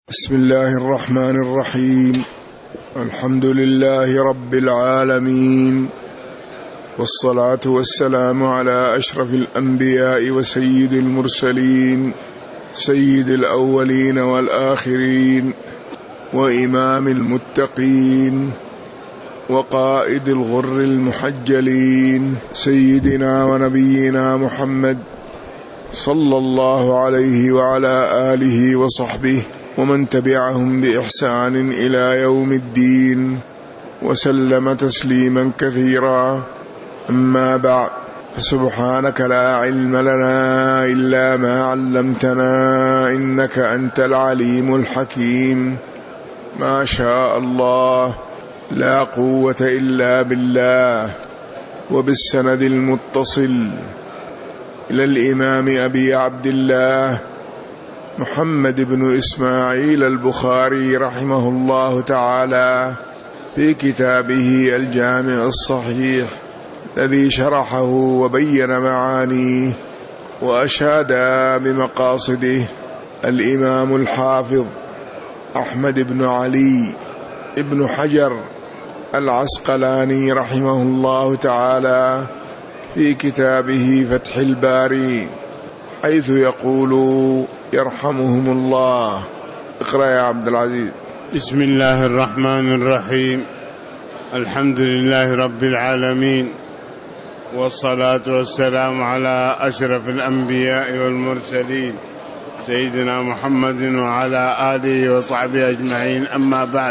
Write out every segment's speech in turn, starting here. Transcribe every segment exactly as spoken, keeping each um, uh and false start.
بسم الله الرحمن الرحيم. الحمد لله رب العالمين، والصلاة والسلام على أشرف الأنبياء وسيد المرسلين، سيد الأولين والآخرين، وإمام المتقين، وقائد الغر المحجلين، سيدنا ونبينا محمد صلى الله عليه وعلى آله وصحبه ومن تبعهم بإحسان إلى يوم الدين، وسلم تسليما كثيرا. أما بعد، فسبحانك لا علم لنا إلا ما علمتنا، إنك أنت العليم الحكيم. ما شاء الله، لا قوة إلا بالله. وبالسند المتصل إلى الإمام أبي عبد الله محمد بن إسماعيل البخاري رحمه الله تعالى في كتابه الجامع الصحيح الذي شرحه وبين معانيه وأشاد بمقاصده الإمام الحافظ أحمد بن علي بن حجر العسقلاني رحمه الله تعالى في كتابه فتح الباري، حيث يقول يرحمهم الله. اقرأ يا عبد العزيز. بسم الله الرحمن الرحيم. الحمد لله رب العالمين، والصلاة والسلام على أشرف الأنبياء والمرسلين، سيدنا محمد وعلى آله وصحبه أجمعين. أما بعد،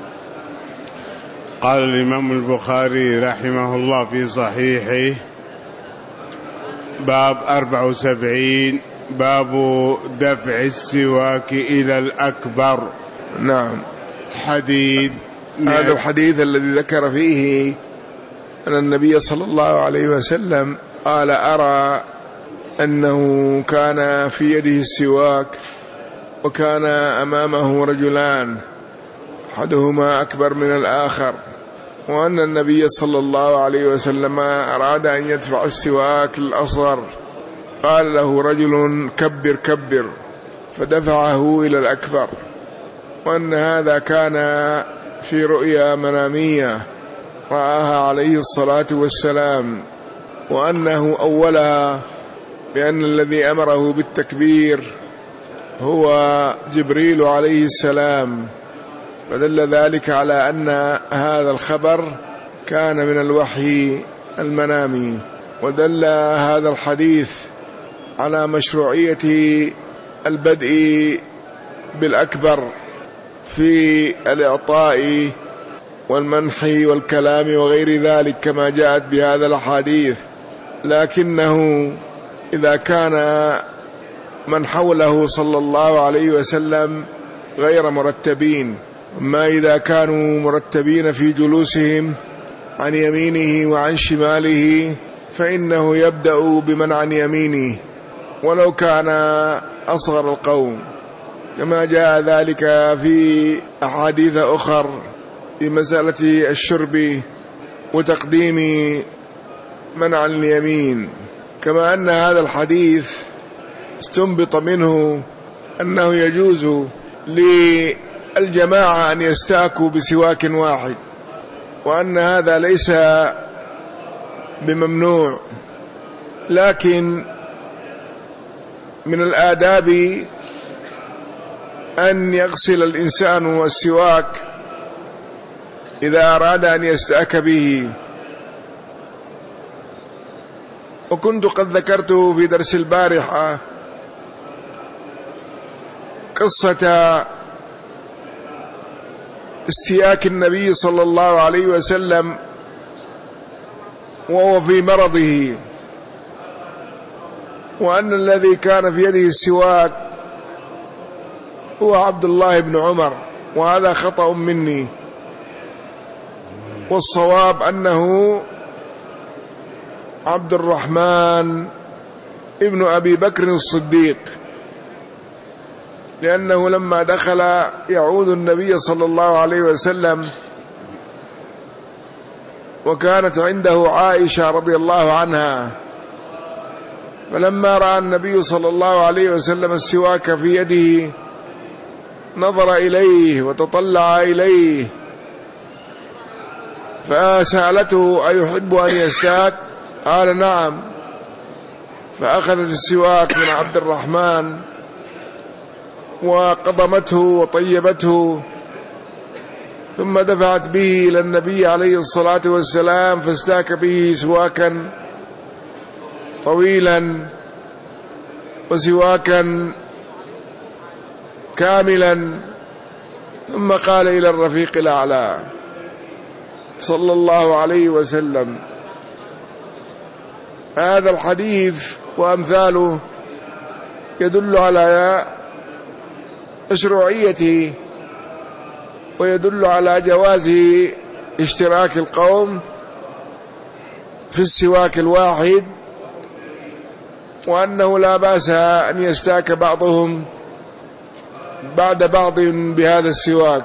قال الإمام البخاري رحمه الله في صحيحه: باب أربع وسبعين، باب دفع السواك إلى الأكبر. نعم. حديث هذا الحديث الذي ذكر فيه أن النبي صلى الله عليه وسلم قال: أرى أنه كان في يده السواك، وكان أمامه رجلان أحدهما أكبر من الآخر، وأن النبي صلى الله عليه وسلم أراد أن يدفع السواك للأصغر، قال له رجل: كبر كبر، فدفعه إلى الأكبر. وأن هذا كان في رؤيا منامية رآها عليه الصلاة والسلام، وأنه أولها بأن الذي أمره بالتكبير هو جبريل عليه السلام، فدل ذلك على أن هذا الخبر كان من الوحي المنامي. ودل هذا الحديث على مشروعية البدء بالأكبر في الإعطاء والمنح والكلام وغير ذلك كما جاءت بهذا الحديث، لكنه إذا كان من حوله صلى الله عليه وسلم غير مرتبين، أما إذا كانوا مرتبين في جلوسهم عن يمينه وعن شماله فإنه يبدأ بمن عن يمينه ولو كان أصغر القوم، كما جاء ذلك في أحاديث أخر في مسألة الشرب وتقديم من عن اليمين. كما أن هذا الحديث استنبط منه أنه يجوز للجماعة أن يستاكوا بسواك واحد، وأن هذا ليس بممنوع، لكن من الآداب أن يغسل الإنسان السواك إذا أراد أن يستأك به. وكنت قد ذكرت في درس البارحة قصة استياك النبي صلى الله عليه وسلم وهو في مرضه، وأن الذي كان في يده السواك هو عبد الله بن عمر، وهذا خطأ مني، والصواب أنه عبد الرحمن ابن أبي بكر الصديق، لأنه لما دخل يعود النبي صلى الله عليه وسلم وكانت عنده عائشة رضي الله عنها، فلما رأى النبي صلى الله عليه وسلم السواك في يده نظر إليه وتطلع إليه، فسألته أيحب أن يستاك؟ قال نعم. فأخذت السواك من عبد الرحمن وقضمته وطيبته، ثم دفعت به إلى النبي عليه الصلاة والسلام، فاستاك به سواكا طويلا وسواكا كاملا، ثم قال إلى الرفيق الأعلى صلى الله عليه وسلم. هذا الحديث وأمثاله يدل على مشروعيته، ويدل على جواز اشتراك القوم في السواك الواحد، وأنه لا بأس أن يستاك بعضهم بعد بعض بهذا السواك.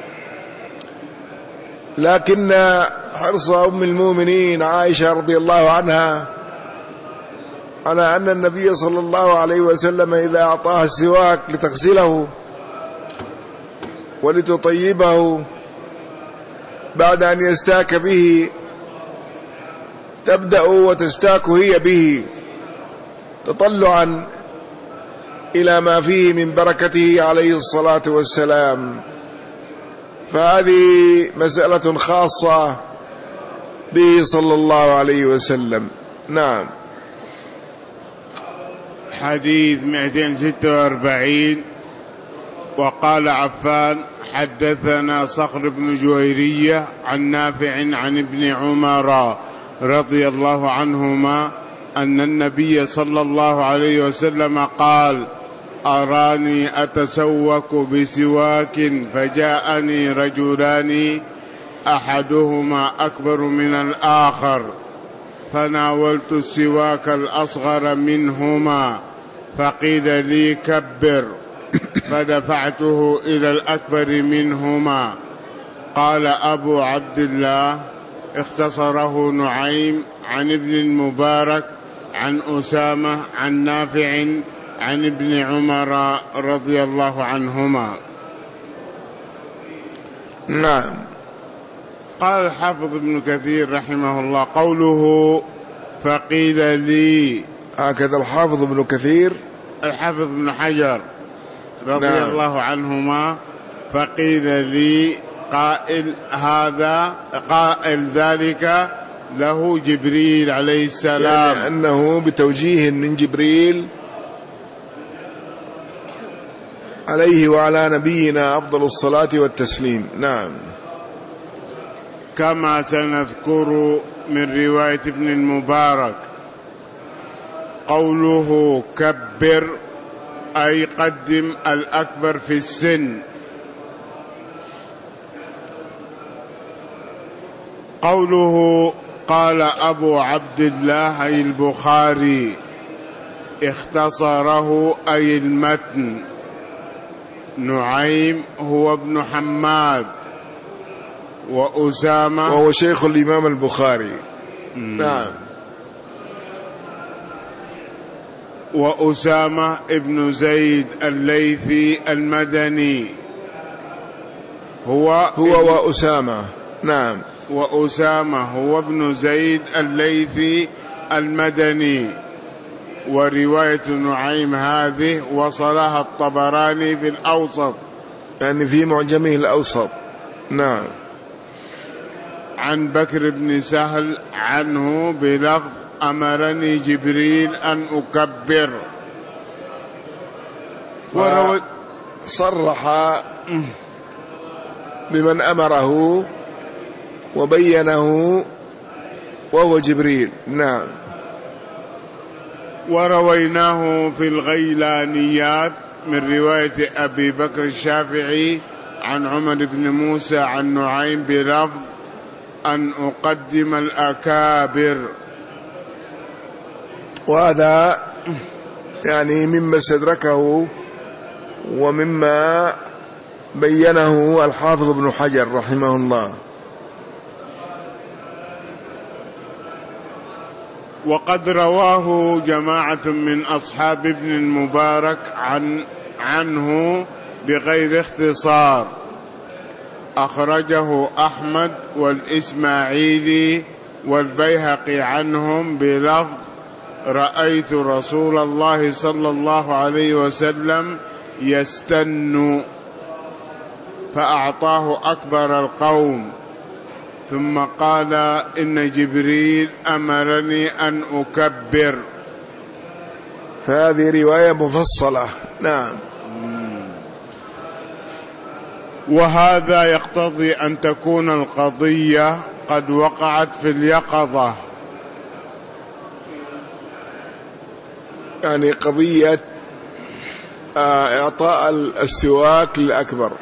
لكن حرص أم المؤمنين عائشة رضي الله عنها على أن النبي صلى الله عليه وسلم إذا أعطاها السواك لتغسله ولتطيبه بعد أن يستاك به، تبدأ وتستاك هي به تطلعا إلى ما فيه من بركته عليه الصلاة والسلام. فهذه مسألة خاصة به صلى الله عليه وسلم. نعم. حديث مئتين وستة وأربعين. وقال عفان حدثنا صخر بن جويرية عن نافع عن ابن عمر رضي الله عنهما أن النبي صلى الله عليه وسلم قال أراني أتسوك بسواك فجاءني رجلان أحدهما أكبر من الآخر، فناولت السواك الأصغر منهما فقيل لي كبر، فدفعته إلى الأكبر منهما. قال أبو عبد الله اختصره نعيم عن ابن المبارك عن أسامة عن نافع عن ابن عمر رضي الله عنهما. نعم. قال الحافظ ابن كثير رحمه الله قوله فقيل لي، هكذا الحافظ ابن كثير. الحافظ ابن حجر رضي نعم. الله عنهما فقيل لي قائل هذا قائل ذلك له جبريل عليه السلام، يعني أنه بتوجيه من جبريل عليه وعلى نبينا أفضل الصلاة والتسليم. نعم. كما سنذكر من رواية ابن المبارك قوله كبر أي قدم الأكبر في السن. قوله قال أبو عبد الله أي البخاري اختصره أي المتن. نعيم هو ابن حماد وأسامة وهو شيخ الإمام البخاري. نعم. وأسامة ابن زيد الليثي المدني هو هو وأسامة. نعم. وأسامة هو ابن زيد الليثي المدني. ورواية نعيم هذه وصلها الطبراني في الأوسط، يعني في معجمه الأوسط. نعم. عن بكر بن سهل عنه بلفظ أمرني جبريل أن أكبر. وروي صرح بمن أمره وبينه وهو جبريل. نعم. ورويناه في الغيلانيات من رواية أبي بكر الشافعي عن عمر بن موسى عن نعيم بلفظ أن أقدم الأكابر. وهذا يعني مما استدركه ومما بينه الحافظ ابن حجر رحمه الله. وقد رواه جماعة من أصحاب ابن المبارك عن عنه بغير اختصار. أخرجه أحمد والإسماعيلي والبيهقي عنهم بلفظ: رأيت رسول الله صلى الله عليه وسلم يستن فأعطاه أكبر القوم، ثم قال: إن جبريل أمرني أن أكبر. فهذه رواية مفصلة. نعم. وهذا يقتضي أن تكون القضية قد وقعت في اليقظة، يعني قضية إعطاء السواك للأكبر.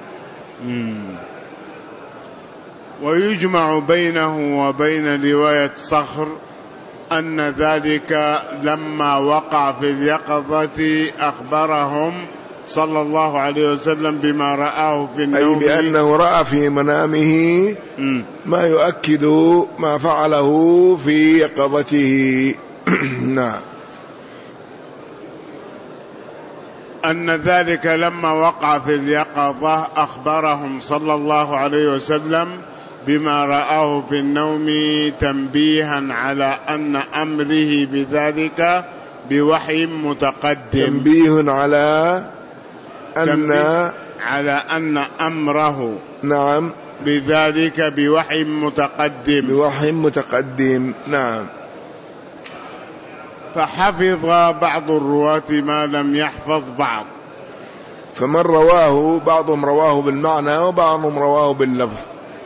ويجمع بينه وبين رواية صخر أن ذلك لما وقع في اليقظة أخبرهم صلى الله عليه وسلم بما رآه في النوم، أي بأنه رأى في منامه ما يؤكد ما فعله في يقظته. نعم. أن ذلك لما وقع في اليقظة أخبرهم صلى الله عليه وسلم بما رآه في النوم، تنبيها على أن أمره بذلك بوحي متقدم. تنبيه على أن على أن أمره نعم بذلك بوحي متقدم. بوحي متقدم. نعم. فحفظ بعض الرواة ما لم يحفظ بعض، فمن رواه بعضهم رواه بالمعنى وبعضهم رواه باللفظ.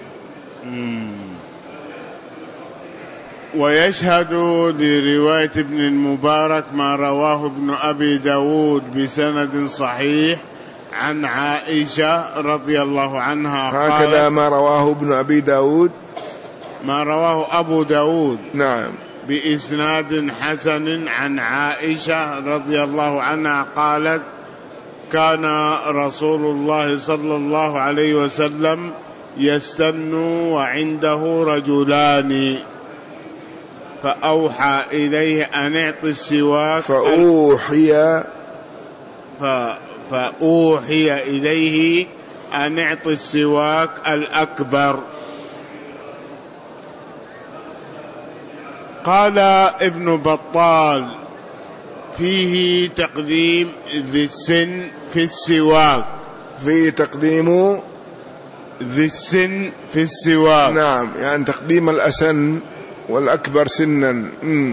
ويشهد لرواية ابن المبارك ما رواه ابن أبي داود بسند صحيح عن عائشة رضي الله عنها. هكذا ما رواه ابن أبي داود، ما رواه أبو داود نعم بإسناد حسن عن عائشة رضي الله عنها قالت: كان رسول الله صلى الله عليه وسلم يستن وعنده رجلان فأوحى إليه أن اعط السواك فأوحي ف... فأوحي إليه أن اعط السواك الأكبر. قال ابن بطال: فيه تقديم ذي السن في السواك. فيه تقديم ذي السن في السواك، نعم، يعني تقديم الأسن والأكبر سنا. مم.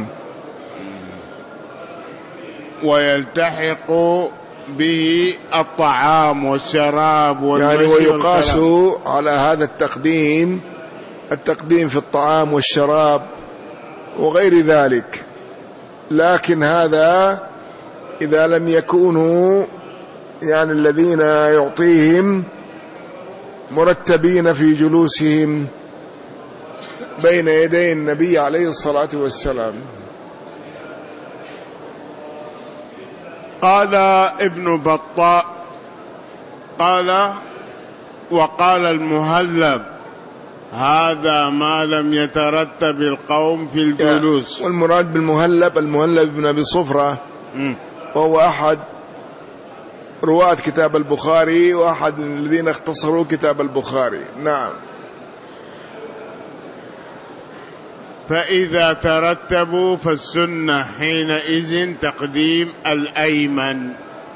ويلتحق به الطعام والشراب والمشي، يعني ويقاس والكلام على هذا التقديم التقديم في الطعام والشراب وغير ذلك. لكن هذا إذا لم يكونوا يعني الذين يعطيهم مرتبين في جلوسهم بين يدي النبي عليه الصلاة والسلام. قال ابن بطال قال وقال المهلب: هذا ما لم يترتب القوم في الجلوس. والمراد بالمهلب المهلب بن أبي صفرة، وهو أحد رواة كتاب البخاري وأحد الذين اختصروا كتاب البخاري. نعم. فإذا ترتبوا فالسنة حينئذ تقديم الأيمن،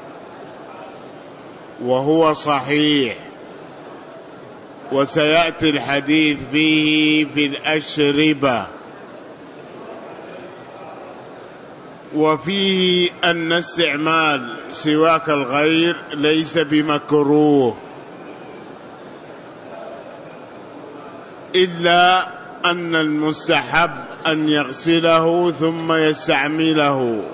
وهو صحيح، وسيأتي الحديث فيه في الأشربة. وفيه أن استعمال سواك الغير ليس بمكروه، إلا أن المستحب أن يغسله ثم يستعمله.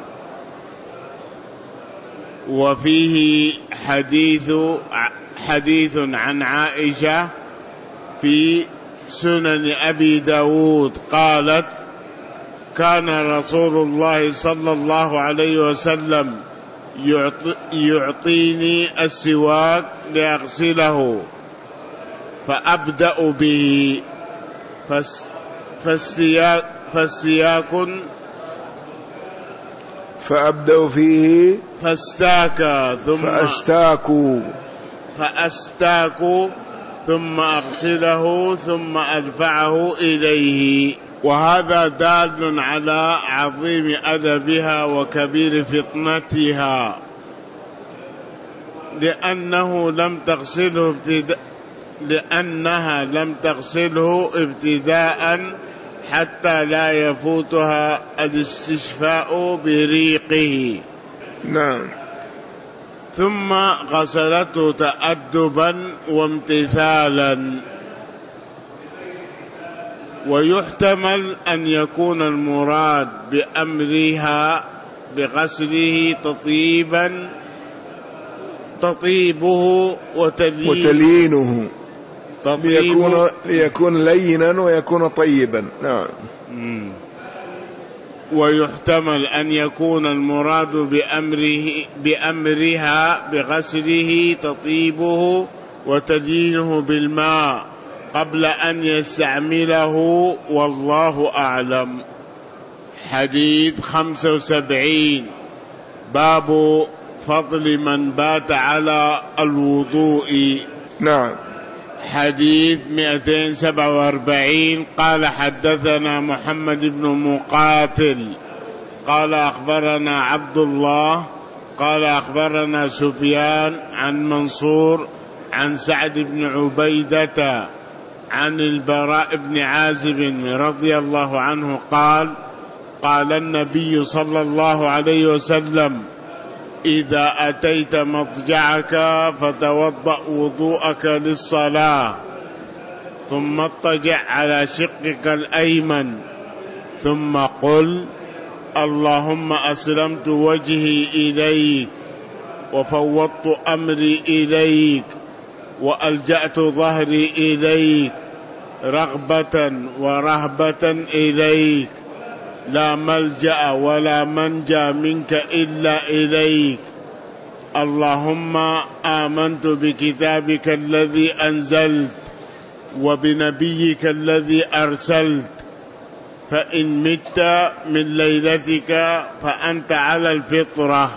وفيه حديث حديث عن عائشة في سنن أبي داود قالت: كان رسول الله صلى الله عليه وسلم يعطيني السواك لأغسله فأبدأ به، فاستياك فأبدأ فيه فاستاك ثم فأستاكوا فأستاك ثم أغسله ثم أدفعه إليه. وهذا دال على عظيم أدبها وكبير فطنتها، لأنه لم تغسله ابتداء لأنها لم تغسله ابتداء حتى لا يفوتها الاستشفاء بريقه. نعم. ثم غسلته تأدبا وامتثالا. ويحتمل أن يكون المراد بأمرها بغسله تطيبا تطيبه وتليينه, وتليينه ليكون, ليكون لينا ويكون طيبا. نعم. مم. ويحتمل أن يكون المراد بأمره بأمرها بغسله تطيبه وتليينه بالماء قبل أن يستعمله، والله أعلم. حديث خمسة وسبعين، باب فضل من بات على الوضوء. نعم. حديث مئتين وسبعة وأربعين، قال حدثنا محمد بن مقاتل قال أخبرنا عبد الله قال أخبرنا سفيان عن منصور عن سعد بن عبيدة عن البراء بن عازب رضي الله عنه قال قال النبي صلى الله عليه وسلم: إذا أتيت مضجعك فتوضأ وضوءك للصلاة، ثم اضطجع على شقك الأيمن، ثم قل: اللهم أسلمت وجهي إليك وفوضت أمري إليك وألجأت ظهري إليك رغبة ورهبة إليك، لا ملجأ ولا منجى منك إلا إليك. اللهم آمنت بكتابك الذي أنزلت وبنبيك الذي أرسلت، فإن مت من ليلتك فأنت على الفطرة،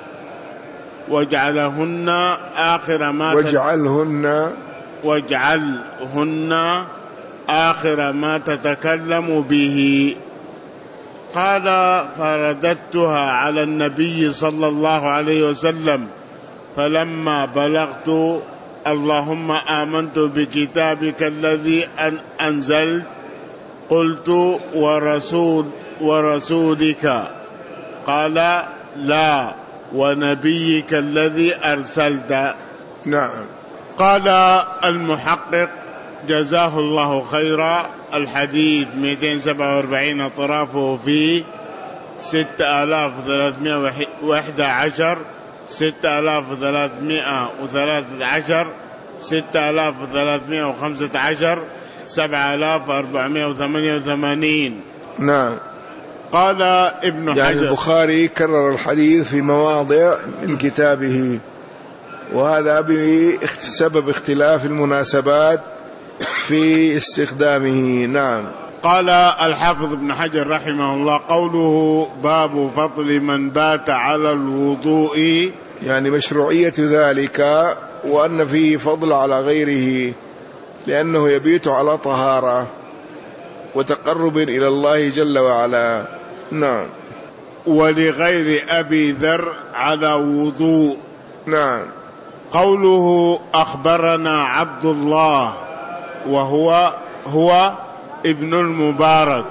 واجعلهن آخر ما واجعلهن واجعلهن آخر ما تتكلم به. قال: فرددتها على النبي صلى الله عليه وسلم، فلما بلغت اللهم آمنت بكتابك الذي أنزلت قلت: ورسول ورسولك؟ قال: لا، ونبيك الذي أرسلت. نعم. قال المحقق جزاه الله خيرا: الحديث مئتين وسبعة وأربعين أطرافه فيه ستة آلاف وثلاثمائة وأحد عشر، ستة آلاف وثلاثمائة وثلاثة عشر، ستة آلاف وثلاثمائة وخمسة عشر، سبعة آلاف وأربعمائة وثمانية وثمانين. نعم. قال ابن حجر، يعني البخاري كرر الحديث في مواضع من كتابه، وهذا بسبب اختلاف المناسبات في استخدامه. نعم. قال الحافظ ابن حجر رحمه الله: قوله باب فضل من بات على الوضوء، يعني مشروعية ذلك، وأن فيه فضل على غيره، لأنه يبيت على طهارة وتقرب إلى الله جل وعلا. نعم. ولغير أبي ذر على وضوء. نعم. قوله أخبرنا عبد الله وهو هو ابن المبارك،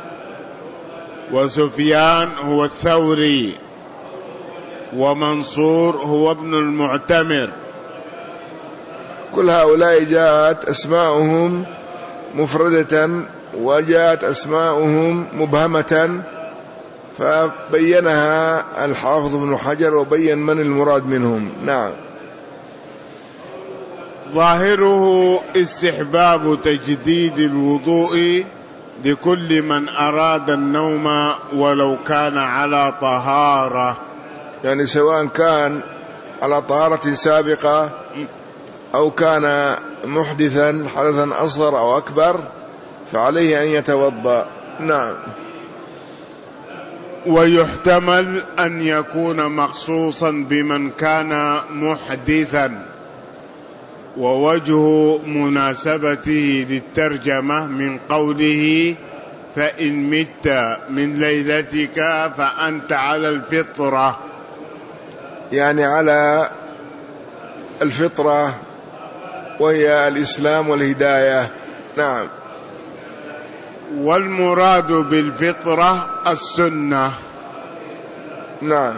وسفيان هو الثوري، ومنصور هو ابن المعتمر. كل هؤلاء جاءت أسماؤهم مفردة وجاءت أسماؤهم مبهمة، فبينها الحافظ ابن حجر وبين من المراد منهم. نعم. ظاهره استحباب تجديد الوضوء لكل من أراد النوم ولو كان على طهارة، يعني سواء كان على طهارة سابقة أو كان محدثا حدثا أصغر أو أكبر، فعليه أن يتوضأ. نعم. ويحتمل أن يكون مخصوصا بمن كان محدثا، ووجه مناسبته للترجمة من قوله فإن مت من ليلتك فأنت على الفطرة، يعني على الفطرة وهي الإسلام والهداية. نعم. والمراد بالفطرة السنة. نعم.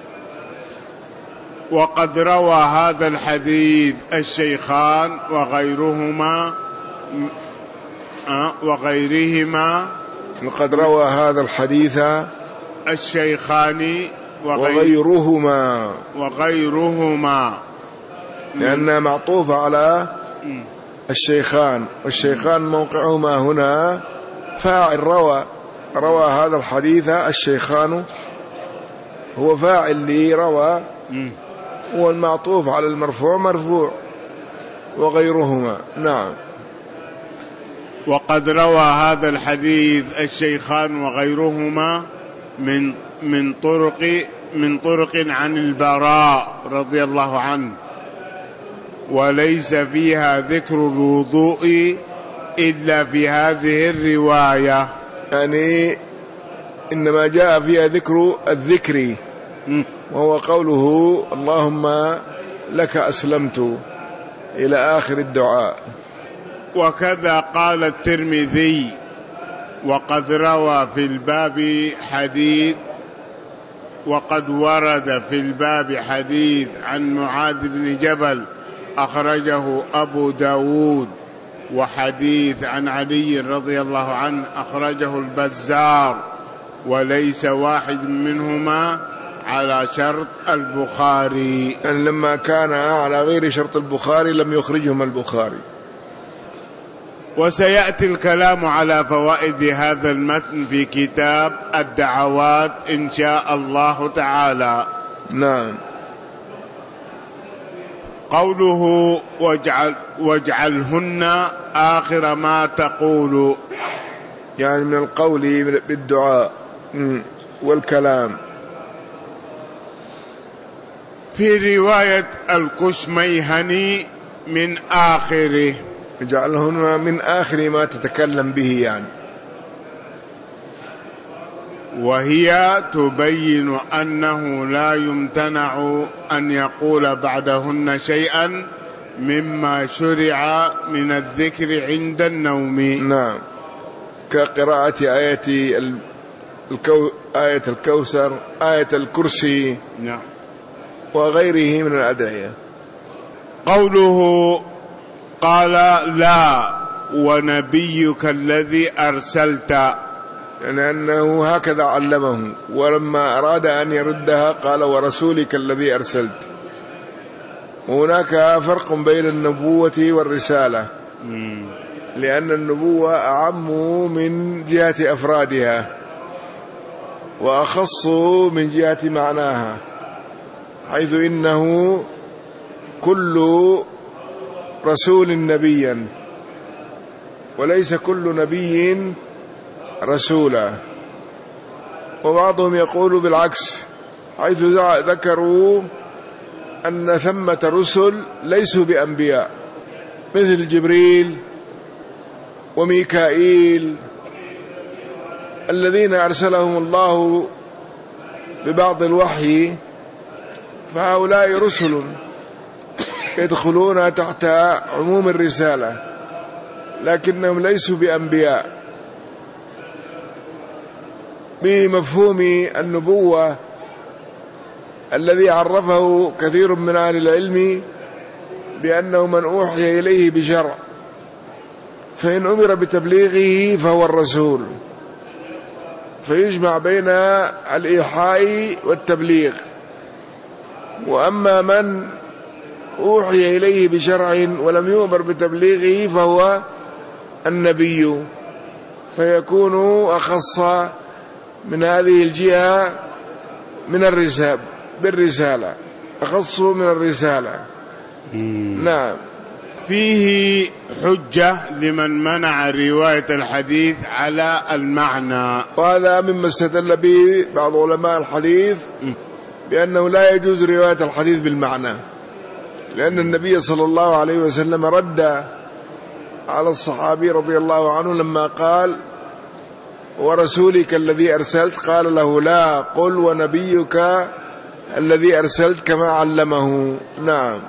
وقد روى هذا الحديث الشيخان وغيرهما وغيرهما وقد روى هذا الحديث الشيخان وغيرهما وغيرهما لأنها معطوفة على الشيخان، والشيخان موقعهما هنا فاعل روى روى هذا الحديث الشيخان، هو فاعل لي روى، والمعطوف على المرفوع مرفوع وغيرهما. نعم. وقد روى هذا الحديث الشيخان وغيرهما من من طرق من طرق عن البراء رضي الله عنه، وليس فيها ذكر الوضوء إلا في هذه الرواية، يعني إنما جاء فيها ذكر الذكر، وهو قوله اللهم لك أسلمت إلى آخر الدعاء. وكذا قال الترمذي وقد روى في الباب حديث وقد ورد في الباب حديث عن معاذ بن جبل أخرجه أبو داود، وحديث عن علي رضي الله عنه أخرجه البزار، وليس واحد منهما على شرط البخاري، يعني لما كان على غير شرط البخاري لم يخرجهما البخاري. وسيأتي الكلام على فوائد هذا المتن في كتاب الدعوات إن شاء الله تعالى. نعم. قوله واجعل واجعلهن آخر ما تقول، يعني من القول بالدعاء والكلام. في رواية الكشميهني من آخره، اجعلهن من آخر ما تتكلم به، يعني وهي تبين أنه لا يمتنع أن يقول بعدهن شيئا مما شرع من الذكر عند النوم. نعم، كقراءة آية الكو... آية الكوثر، آية الكرسي، نعم، وغيره من الأدعية. قوله قال لا ونبيك الذي أرسلت، يعني أنه هكذا علمه، ولما أراد أن يردها قال ورسولك الذي أرسلت. وهناك فرق بين النبوة والرسالة، لأن النبوة أعم من جهة أفرادها وأخص من جهة معناها، حيث إنه كل رسول نبيا وليس كل نبي رسولا. وبعضهم يقول بالعكس، حيث ذكروا أن ثمة رسل ليسوا بأنبياء، مثل جبريل وميكائيل الذين أرسلهم الله ببعض الوحي، فهؤلاء رسل يدخلون تحت عموم الرسالة، لكنهم ليسوا بأنبياء بمفهوم النبوة الذي عرفه كثير من أهل العلم بأنه من أوحي إليه بشرع، فإن أمر بتبليغه فهو الرسول، فيجمع بين الإيحاء والتبليغ. وأما من أوحي إليه بشرع ولم يؤمر بتبليغه فهو النبي، فيكون أخص من هذه الجهة من الرسالة بالرسالة، أخص من الرسالة. نعم. فيه حجة لمن منع رواية الحديث على المعنى، وهذا مما استدل به بعض علماء الحديث بأنه لا يجوز رواية الحديث بالمعنى، لأن النبي صلى الله عليه وسلم رد على الصحابي رضي الله عنه لما قال ورسولك الذي أرسلت، قال له لا، قل ونبيك الذي أرسلت كما علمه. نعم.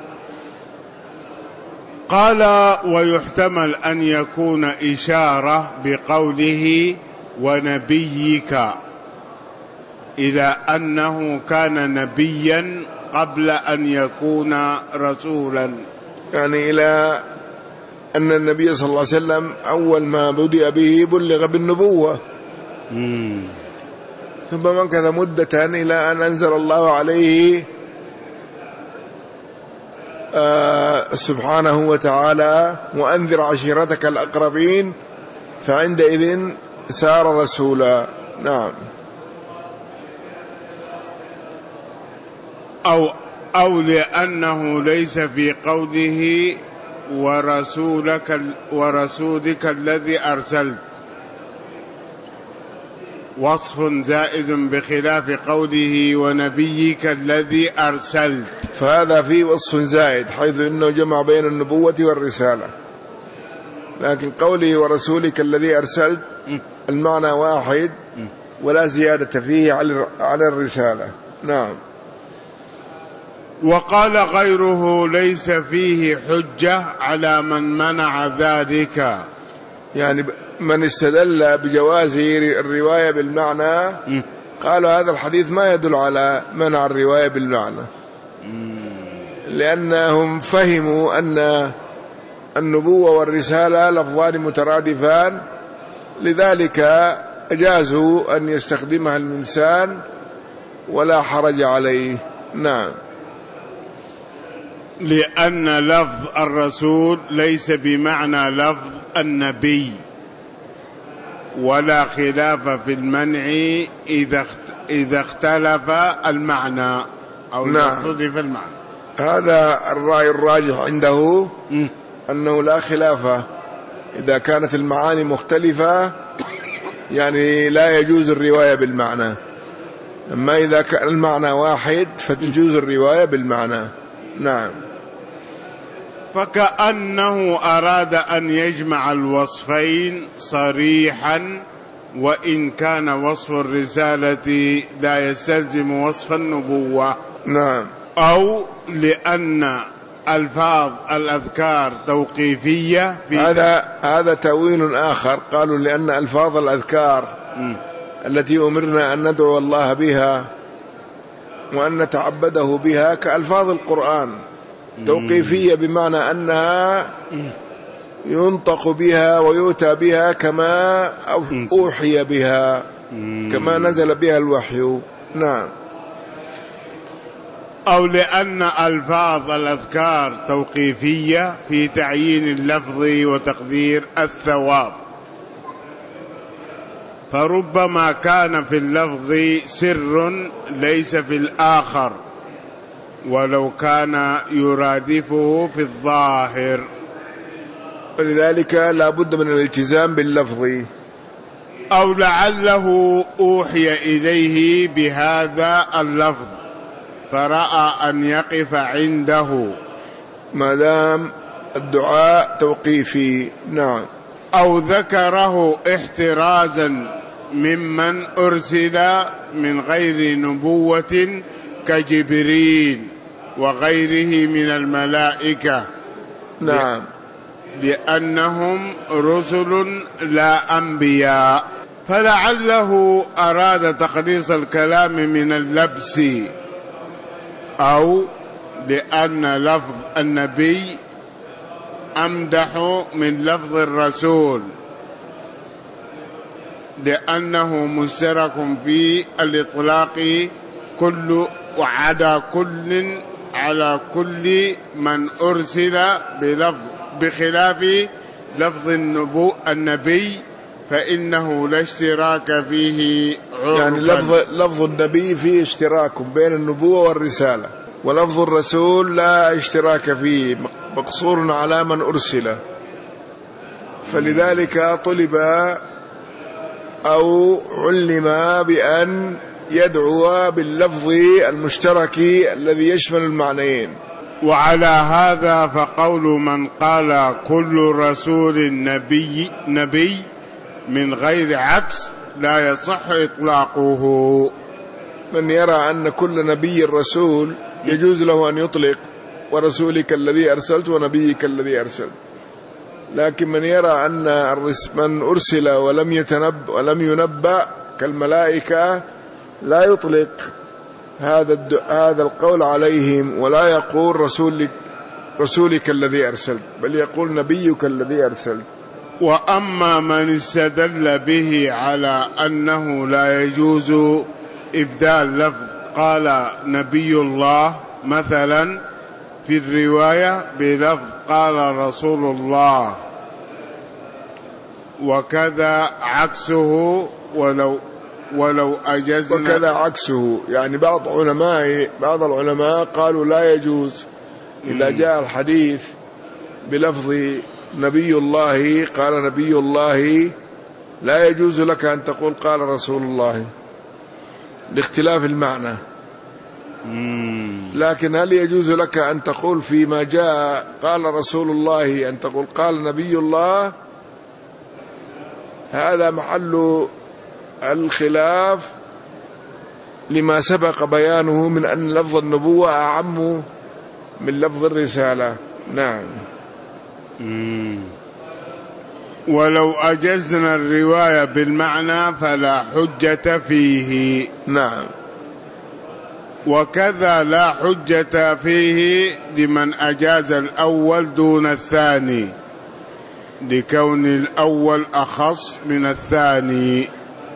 قال ويحتمل أن يكون إشارة بقوله ونبيك إلى أنه كان نبيا قبل أن يكون رسولا، يعني إلى أن النبي صلى الله عليه وسلم أول ما بدأ به بلغ بالنبوة، مم. ثم مكث مدة إلى أن أنزل الله عليه آه سبحانه وتعالى وأنذر عشيرتك الأقربين، فعندئذ سار رسولا. نعم. أو أو لأنه ليس في قوله ورسولك ورسولك الذي أرسلت وصف زائد بخلاف قوله ونبيك الذي أرسلت، فهذا فيه وصف زائد حيث إنه جمع بين النبوة والرسالة، لكن قوله ورسولك الذي أرسلت المعنى واحد ولا زيادة فيه على الرسالة. نعم. وقال غيره ليس فيه حجة على من منع ذلك، يعني من استدل بجواز الرواية بالمعنى قالوا هذا الحديث ما يدل على منع الرواية بالمعنى، لأنهم فهموا أن النبوة والرسالة لفظان مترادفان، لذلك أجازوا أن يستخدمها الإنسان ولا حرج عليه. نعم. لأن لفظ الرسول ليس بمعنى لفظ النبي، ولا خلاف في المنع إذا إذا اختلف المعنى أو نعم. اختلف المعنى. هذا الرأي الراجح عنده م. أنه لا خلاف، إذا كانت المعاني مختلفة يعني لا يجوز الرواية بالمعنى، أما إذا كان المعنى واحد فتجوز الرواية بالمعنى. نعم. فكأنه أراد أن يجمع الوصفين صريحا، وإن كان وصف الرسالة لا يستلزم وصف النبوة. نعم. أو لأن ألفاظ الأذكار توقيفية في هذا هذا تأويل آخر، قالوا لأن ألفاظ الأذكار م. التي أمرنا أن ندعو الله بها وأن نتعبده بها كألفاظ القرآن توقيفية، بمعنى أنها ينطق بها ويؤتى بها كما أوحي بها، كما نزل بها الوحي. نعم. أو لأن ألفاظ الأذكار توقيفية في تعيين اللفظ وتقدير الثواب، فربما كان في اللفظ سر ليس في الآخر ولو كان يرادفه في الظاهر، ولذلك لا بد من الالتزام باللفظ. أو لعله أوحي إليه بهذا اللفظ فرأى أن يقف عنده ما دام الدعاء توقيفي. نعم. أو ذكره احترازا ممن أرسل من غير نبوة كجبريل وغيره من الملائكة. نعم. لأنهم رسل لا أنبياء، فلعله أراد تخليص الكلام من اللبس، أو لأن لفظ النبي أمدح من لفظ الرسول، لأنه مشترك في الإطلاق كل وعدا كل على كل من أرسل بلفظ، بخلاف لفظ النبو النبي فإنه لا اشتراك فيه عرفا. يعني لفظ, لفظ النبي فيه اشتراك بين النبوة والرسالة. ولفظ الرسول لا اشتراك فيه، مقصور على من أرسل، فلذلك طلب أو علم بأن يدعو باللفظ المشترك الذي يشمل المعنيين. وعلى هذا فقول من قال كل رسول نبي نبي من غير عكس لا يصح إطلاقه. من يرى أن كل نبي رسول يجوز له أن يطلق ورسولك الذي أرسلت ونبيك الذي أرسلت، لكن من يرى أن من أرسل ولم يتنب ولم ينبأ كالملائكة لا يطلق هذا هذا القول عليهم، ولا يقول رسولك رسولك الذي أرسلت، بل يقول نبيك الذي أرسلت. وأما من استدل به على أنه لا يجوز إبدال لفظ قال نبي الله مثلا في الرواية بلفظ قال رسول الله، وكذا عكسه ولو ولو أجزنا، وكذا عكسه يعني بعض علماء بعض العلماء قالوا لا يجوز إذا جاء الحديث بلفظ نبي الله قال نبي الله لا يجوز لك أن تقول قال رسول الله لاختلاف المعنى. لكن هل يجوز لك أن تقول فيما جاء قال رسول الله أن تقول قال نبي الله؟ هذا محل الخلاف لما سبق بيانه من أن لفظ النبوة أعم من لفظ الرسالة. نعم. ولو أجزنا الرواية بالمعنى فلا حجة فيه. نعم. وكذا لا حجة فيه لمن أجاز الأول دون الثاني، لكون الأول أخص من الثاني،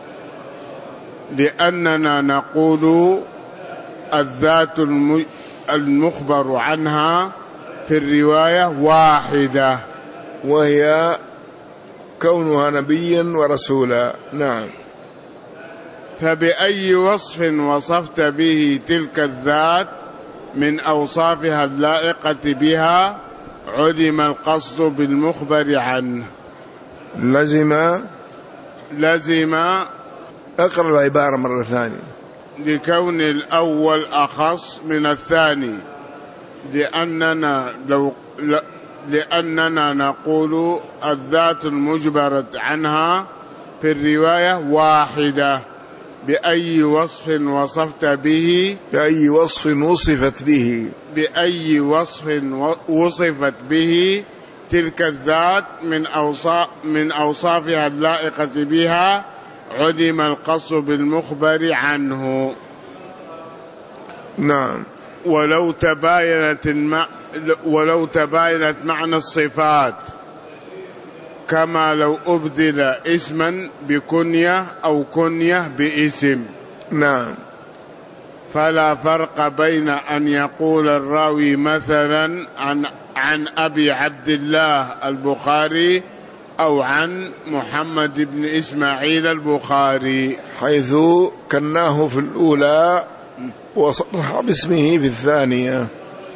لأننا نقول الذات المخبر عنها في الرواية واحدة، وهي كونها نبيا ورسولا. نعم. فبأي وصف وصفت به تلك الذات من أوصافها اللائقة بها علم القصد بالمخبر عنه. لزم لزم أقرأ العبارة مرة ثانية. لكون الأول أخص من الثاني، لأننا لو لأننا نقول الذات المجبرة عنها في الرواية واحدة، بأي وصف وصفت به بأي وصف وصفت به بأي وصف وصفت به تلك الذات من أوصاف من أوصافها اللائقة بها علم القصد بالمخبر عنه. نعم. ولو تباينت الم... ولو تباينت معنى الصفات، كما لو أبدل اسما بكنية أو كنية باسم. نعم. فلا فرق بين أن يقول الراوي مثلا عن عن أبي عبد الله البخاري أو عن محمد بن إسماعيل البخاري، حيث كناه في الأولى وصرح باسمه في الثانية.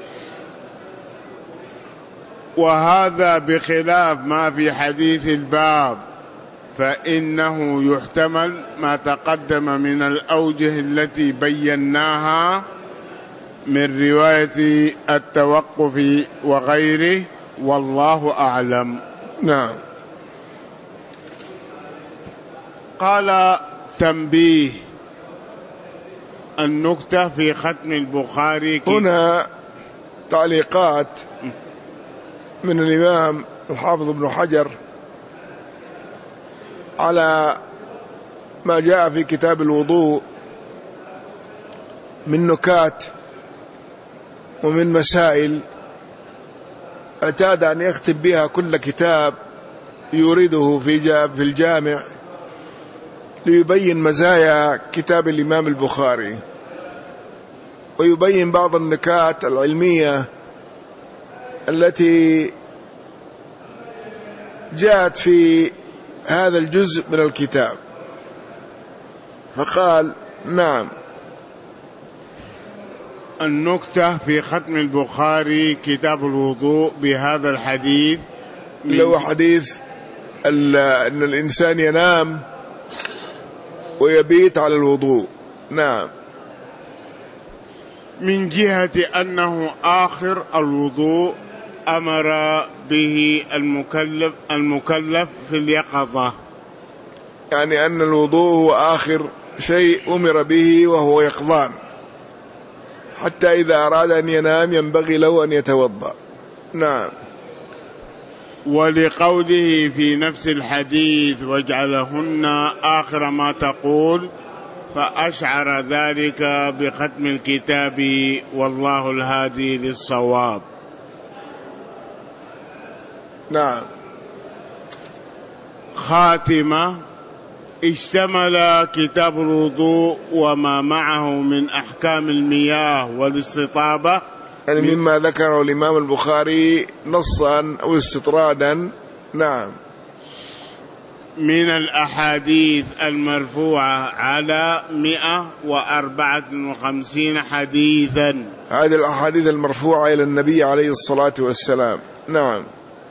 وهذا بخلاف ما في حديث الباب، فإنه يحتمل ما تقدم من الأوجه التي بيناها من رواية التوقف وغيره، والله أعلم. نعم. قال تنبيه النكتة في ختم البخاري. هنا تعليقات من الإمام الحافظ ابن حجر على ما جاء في كتاب الوضوء من نكات ومن مسائل اعتاد أن يختم بها كل كتاب يريده في الجامع ليبين مزايا كتاب الإمام البخاري، ويبين بعض النكات العلمية التي جاءت في هذا الجزء من الكتاب. فقال: نعم، النكتة في ختم البخاري كتاب الوضوء بهذا الحديث، لو حديث أن الإنسان ينام ويبيت على الوضوء. نعم. من جهة أنه آخر الوضوء أمر به المكلف المكلف في اليقظة، يعني أن الوضوء هو آخر شيء أمر به وهو يقظان، حتى إذا أراد أن ينام ينبغي له أن يتوضأ. نعم. ولقوله في نفس الحديث واجعلهن آخر ما تقول، فأشعر ذلك بختم الكتاب والله الهادي للصواب. نعم. خاتمة. اشتمل كتاب الوضوء وما معه من أحكام المياه والاستطابة، يعني مما ذكره الإمام البخاري نصا أو استطرادا. نعم. من الأحاديث المرفوعة على مئة وأربعة وخمسين حديثا. هذه الأحاديث المرفوعة إلى النبي عليه الصلاة والسلام. نعم.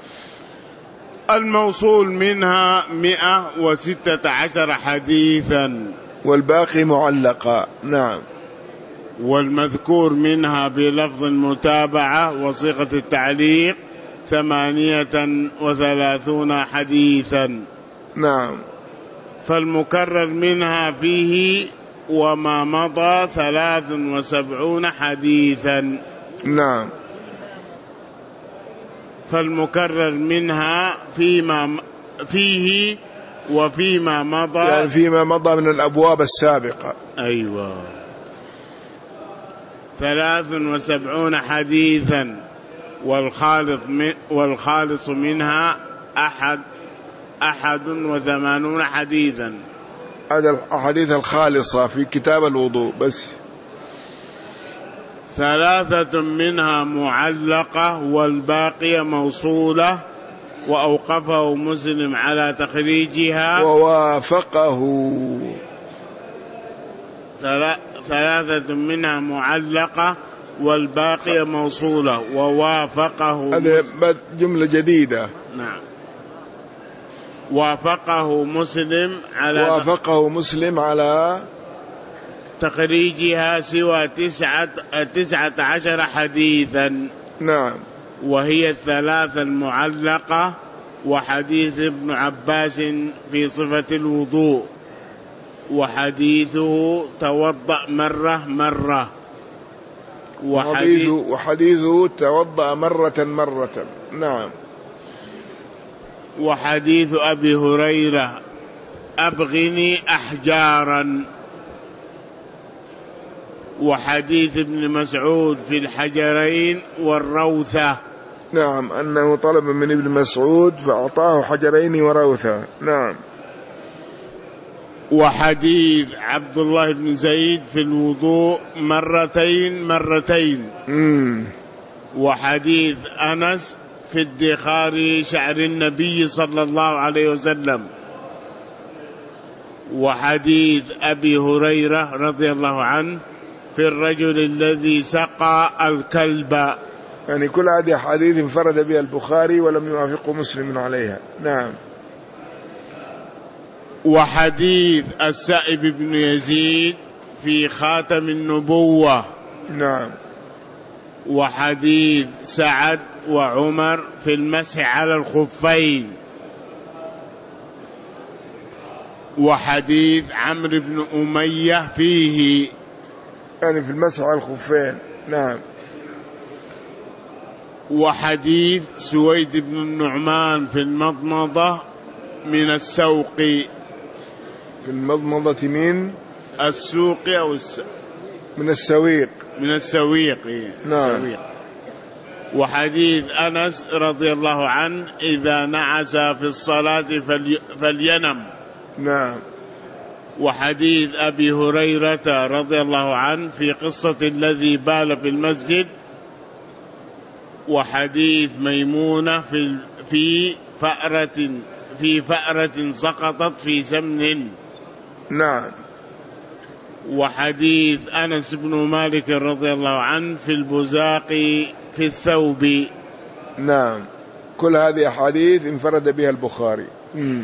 الموصول منها مئة وستة عشر حديثا، والباقي معلقة. نعم. والمذكور منها بلفظ المتابعة وصيغة التعليق ثمانية وثلاثون حديثا. نعم. فالمكرر منها فيه وما مضى ثلاث وسبعون حديثا. نعم. فالمكرر منها فيما فيه وفيما مضى، يعني فيما مضى من الأبواب السابقة. أيوة. ثلاث وسبعون حديثا، والخالص من والخالص منها أحد أحد وثمانون حديثا. هذا الأحاديث الخالصة في كتاب الوضوء بس. ثلاثة منها معلقة والباقية موصولة، وأوقفه مسلم على تخريجها ووافقه. ثلاثة منها معلقة والباقية موصولة ووافقه. هذه جملة جديدة. نعم. وافقه مسلم على وافقه مسلم على تخريجها سوى تسعة, تسعة عشر حديثا. نعم. وهي الثلاثة المعلقة وحديث ابن عباس في صفة الوضوء، وحديثه توضأ مرة مرة، وحديث وحديثه توضأ مرة مرة. نعم. وحديث أبي هريرة أبغني أحجارا، وحديث ابن مسعود في الحجرين والروثة. نعم. أنه طلب من ابن مسعود فأعطاه حجرين وروثة. نعم. وحديث عبد الله بن زيد في الوضوء مرتين مرتين. مم. وحديث أنس في ادخار شعر النبي صلى الله عليه وسلم. وحديث أبي هريرة رضي الله عنه في الرجل الذي سقى الكلب. يعني كل هذه حديث انفرد بها البخاري ولم يوافقه مسلم عليها. نعم. وحديث السائب بن يزيد في خاتم النبوة. نعم. وحديث سعد وعمر في المسح على الخفين. وحديث عمرو بن أمية فيه، يعني في المسح على الخفين. نعم. وحديث سويد بن النعمان في المضمضة من السوق. في المضمضة من السوق أو الس... من السويق. من السويق. نعم. السويق. وحديث أنس رضي الله عنه إذا نعس في الصلاة فلي... فلينم. نعم. وحديث أبي هريرة رضي الله عنه في قصة الذي بال في المسجد. وحديث ميمونة في في فأرة في فأرة سقطت في سمن. نعم. وحديث أنس بن مالك رضي الله عنه في البزاق في الثوب. نعم، كل هذه أحاديث انفرد بها البخاري. مم.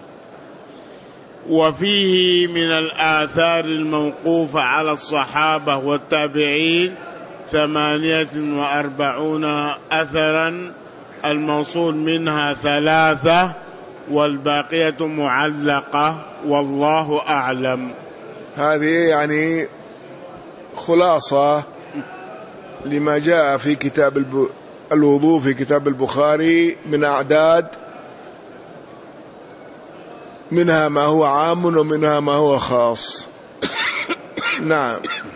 وفيه من الآثار الموقوفة على الصحابة والتابعين ثمانية وأربعون أثرا، الموصول منها ثلاثة والباقية معلقة، والله أعلم. هذه يعني خلاصة لما جاء في كتاب الوضوء في كتاب البخاري من أعداد، منها ما هو عام ومنها ما هو خاص. نعم.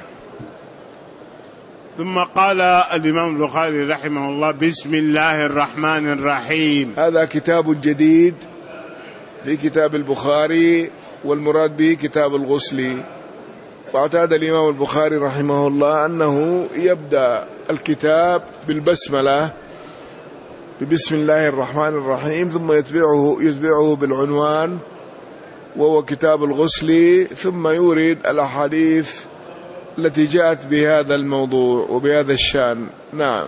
ثم قال الإمام البخاري رحمه الله: بسم الله الرحمن الرحيم. هذا كتاب جديد في كتاب البخاري، والمراد به كتاب الغسل. واعتاد الإمام البخاري رحمه الله أنه يبدأ الكتاب بالبسملة، ببسم الله الرحمن الرحيم، ثم يتبعه, يتبعه بالعنوان وهو كتاب الغسل، ثم يورد الأحاديث التي جاءت بهذا الموضوع وبهذا الشأن. نعم.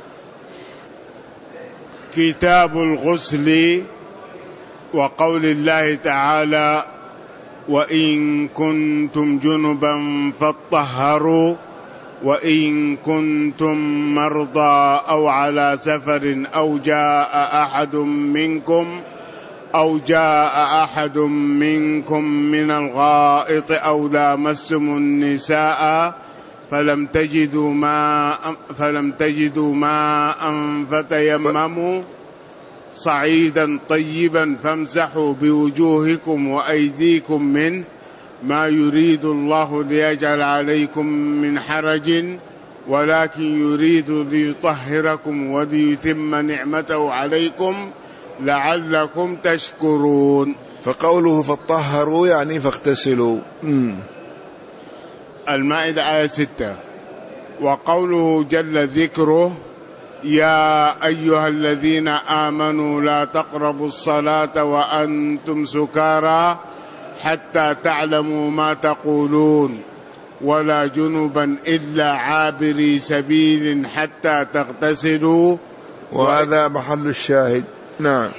كتاب الغسل. وقول الله تعالى: وإن كنتم جنبا فاطهروا وإن كنتم مرضى أو على سفر أو جاء أحد منكم أو جاء أحد منكم من الغائط أو لامستم النساء فلم تجدوا ماء فلم تجدوا ماء فتيمموا صعيدا طيبا فامسحوا بوجوهكم وأيديكم منه، ما يريد الله ليجعل عليكم من حرج ولكن يريد ليطهركم وليتم نعمته عليكم لعلكم تشكرون. فقوله فاطهروا يعني فاغتسلوا. مم. المائدة آية ستة. وقوله جل ذكره: يا أيها الذين آمنوا لا تقربوا الصلاة وأنتم سكارى حتى تعلموا ما تقولون ولا جنبا إلا عابري سبيل حتى تغتسلوا. وهذا محل الشاهد. نعم.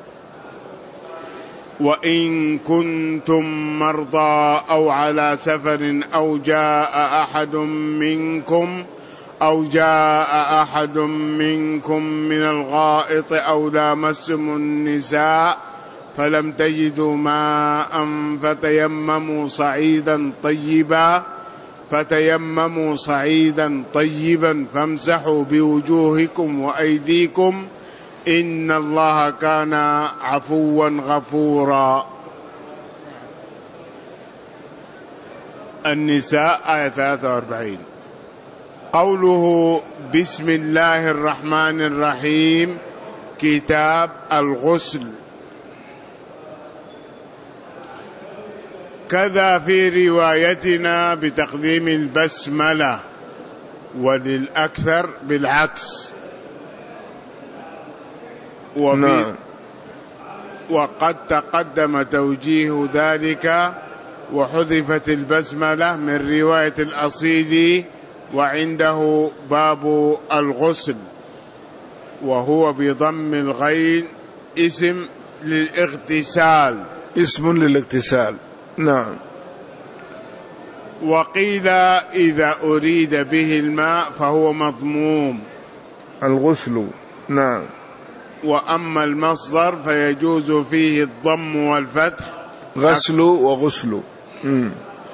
وإن كنتم مرضى أو على سفر أو جاء أحد منكم أو جاء أحد منكم من الغائط أو لامستم النساء فلم تجدوا ماء فتيمموا صعيدا طيبا فتيمموا صعيدا طيبا فامسحوا بوجوهكم وأيديكم إن الله كان عفوا غفورا. النساء آية ثلاثة وأربعين. قوله بسم الله الرحمن الرحيم كتاب الغسل. كذا في روايتنا بتقديم البسملة، وللأكثر بالعكس. نعم. وقد تقدم توجيه ذلك وحذفت البسملة من رواية الأصيلي، وعنده باب الغسل وهو بضم الغين اسم للاغتسال. اسم للاغتسال. نعم. وقيل إذا أريد به الماء فهو مضموم الغسل. نعم. وأما المصدر فيجوز فيه الضم والفتح، غسل وغسل. مم.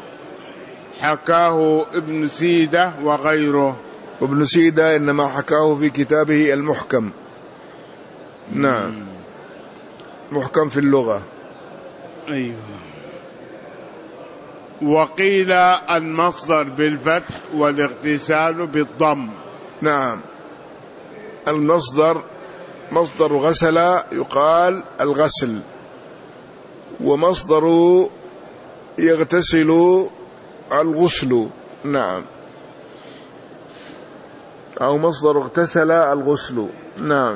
حكاه ابن سيدة وغيره. وابن سيدة إنما حكاه في كتابه المحكم. نعم. محكم في اللغة. أيوه. وقيل المصدر بالفتح والاغتسال بالضم. نعم. المصدر مصدر غسل يقال الغسل، ومصدر يغتسل الغسل. نعم. أو مصدر اغتسل الغسل. نعم.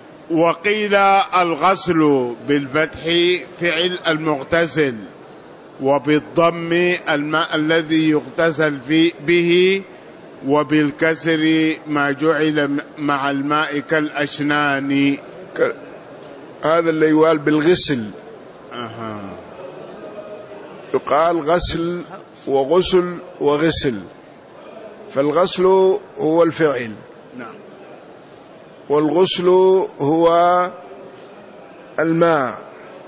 وقيل الغسل بالفتح فعل المغتسل، وبالضم الماء الذي يغتسل فيه به، وبالكسر ما جعل مع الماء كالأشنان. ك... هذا اللي يقال بالغسل. أها. يقال غسل وغسل وغسل، فالغسل هو الفعل، نعم، والغسل هو الماء،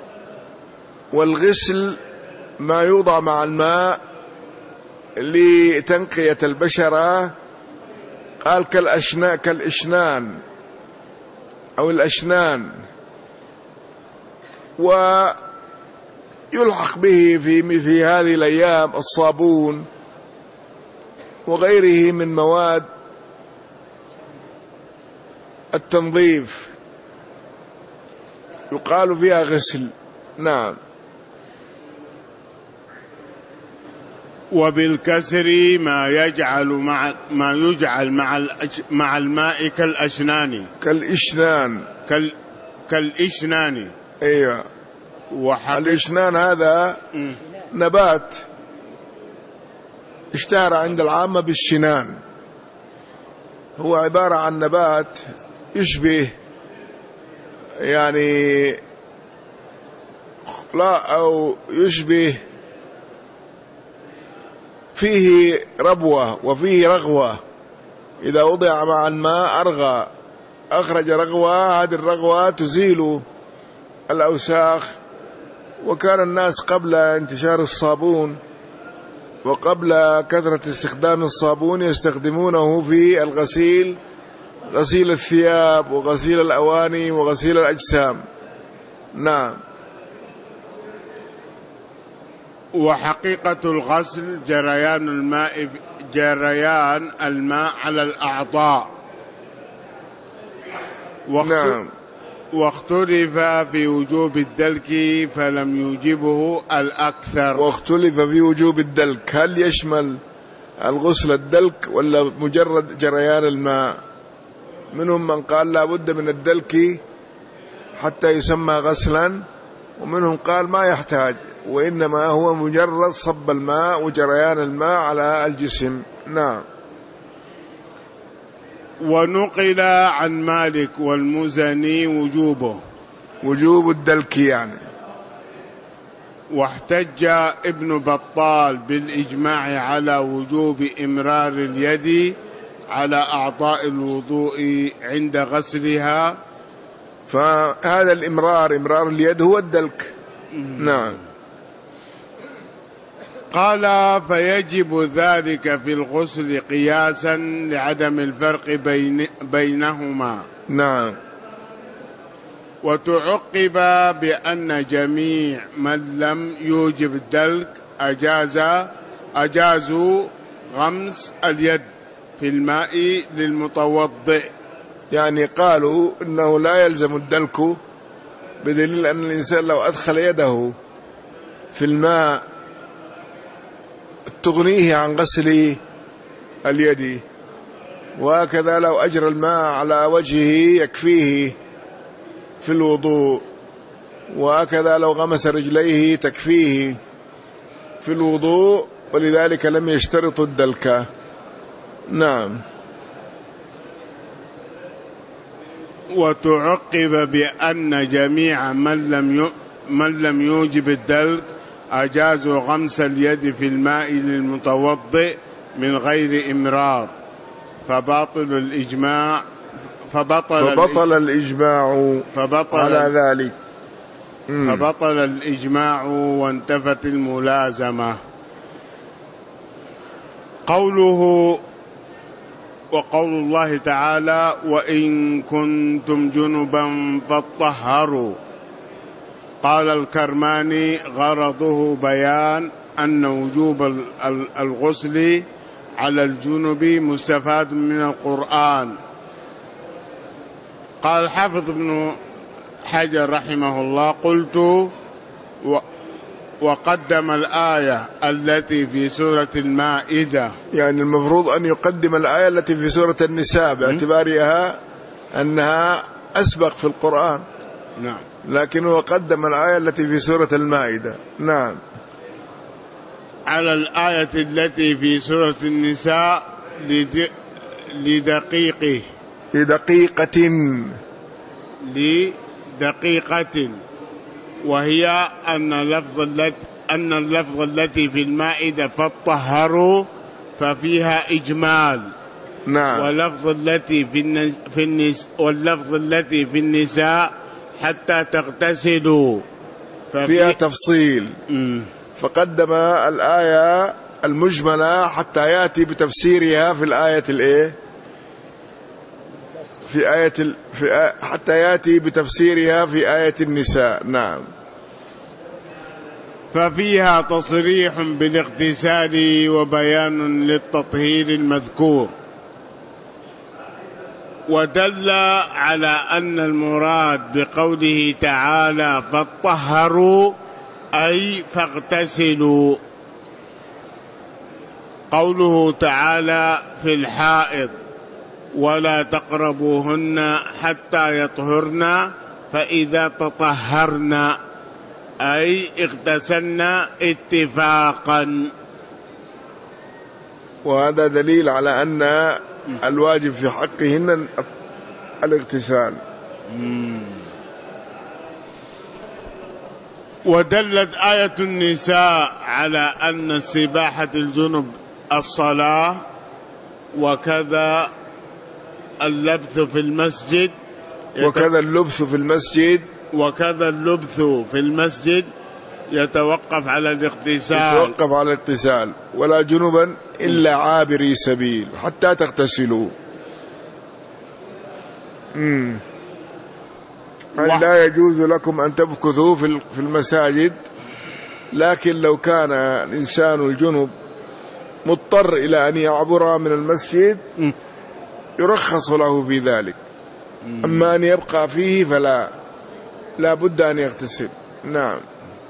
والغسل ما يوضع مع الماء لتنقية البشرة. قال كالأشنان كالإشنان أو الأشنان، ويلحق به في في هذه الأيام الصابون وغيره من مواد التنظيف يقال فيها غسل. نعم. وبالكسر ما يجعل مع ما يجعل مع مع الماء كالأشنان. كالإشنان. كال كالإشنان. ايوه. الإشنان هذا م. نبات اشتهر عند العامة بالشنان. هو عبارة عن نبات يشبه يعني لا أو يشبه فيه ربوة وفيه رغوة، إذا وضع مع الماء أرغى أخرج رغوة، هذه الرغوة تزيل الأوساخ. وكان الناس قبل انتشار الصابون وقبل كثرة استخدام الصابون يستخدمونه في الغسيل، غسيل الثياب وغسيل الأواني وغسيل الأجسام. نعم. وحقيقة الغسل جريان الماء جريان الماء على الأعضاء. نعم. واختلف في وجوب الدلك فلم يوجبه الأكثر. واختلف في وجوب الدلك، هل يشمل الغسل الدلك ولا مجرد جريان الماء؟ منهم من قال لا بد من الدلك حتى يسمى غسلا، ومنهم قال ما يحتاج، وإنما هو مجرد صب الماء وجريان الماء على الجسم. نعم. ونقل عن مالك والمزني وجوبه، وجوب الدلك يعني. واحتج ابن بطال بالإجماع على وجوب إمرار اليد على أعضاء الوضوء عند غسلها. فهذا الإمرار، إمرار اليد هو الدلك. نعم. قال فيجب ذلك في الغسل قياسا لعدم الفرق بين بينهما. نعم. وتعقب بأن جميع من لم يوجب الدلك أجاز أجازوا غمس اليد في الماء للمتوضئ. يعني قالوا إنه لا يلزم الدلك، بدليل أن الإنسان لو أدخل يده في الماء تغنيه عن غسل اليد، وهكذا لو أجرى الماء على وجهه يكفيه في الوضوء، وهكذا لو غمس رجليه تكفيه في الوضوء، ولذلك لم يشترطوا الدلك. نعم. وتعقب بأن جميع من لم من لم يوجب الدلك أجازوا غمس اليد في الماء للمتوضئ من غير إمرار، فباطل الإجماع فبطل, فبطل الإجماع فبطل على ذلك. مم. فبطل الإجماع وانتفت الملازمة. قوله وقول الله تعالى وإن كنتم جنبا فاطهروا. قال الكرماني غرضه بيان أن وجوب الغسل على الجنب مستفاد من القرآن. قال الحافظ ابن حجر رحمه الله قلت و وقدم الآية التي في سورة المائدة. يعني المفروض أن يقدم الآية التي في سورة النساء باعتبارها أنها أسبق في القرآن. نعم. لكنه قدم الآية التي في سورة المائدة. نعم. على الآية التي في سورة النساء لدقيقه لدقيقة لدقيقة وهي أن اللفظ التي أن اللفظ التي في المائدة فطهروا ففيها إجمال. نعم. واللفظ التي في النس في النس واللفظ التي في النساء حتى تغتسلوا فيها تفصيل. م. فقدم الآية المجملة حتى يأتي بتفسيرها في الآية الإيه؟ في آية ال... في آية... حتى يأتي بتفسيرها في آية النساء. نعم. ففيها تصريح بالاغتسال وبيان للتطهير المذكور، ودل على أن المراد بقوله تعالى فطهروا أي فاغتسلوا. قوله تعالى في الحائض ولا تقربوهن حتى يطهرن فإذا تطهرن أي اغتسلنا اتفاقا. وهذا دليل على أن الواجب في حقهن الاغتسال. ودلت آية النساء على أن السباحة الجنب الصلاة، وكذا اللبث في المسجد وكذا اللبث في المسجد وكذا اللبث في المسجد يتوقف على الاغتسال يتوقف على الاغتسال ولا جنبا إلا عابري سبيل حتى تغتسلوا. امم لا يجوز لكم أن تمكثوا في المساجد، لكن لو كان الإنسان الجنب مضطر إلى أن يعبر من المسجد يرخص له في ذلك. أما أن يبقى فيه فلا لا بد أن يغتسل. نعم.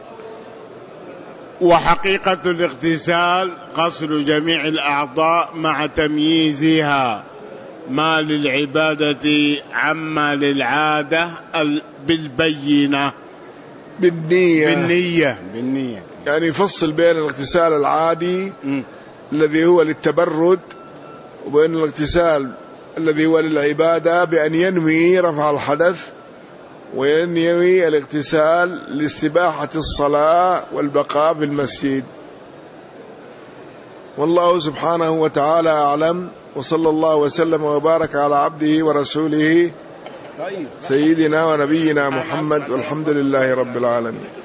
وحقيقة الاغتسال غسل جميع الأعضاء مع تمييزها ما للعبادة عما للعادة بالبينة بالنية بالنية بالنية يعني يفصل بين الاغتسال العادي م. الذي هو للتبرد وبين الاغتسال الذي هو للعبادة بأن ينوي رفع الحدث وينوي الاغتسال لاستباحة الصلاة والبقاء في المسجد. والله سبحانه وتعالى أعلم، وصلى الله وسلم وبارك على عبده ورسوله سيدنا ونبينا محمد، والحمد لله رب العالمين.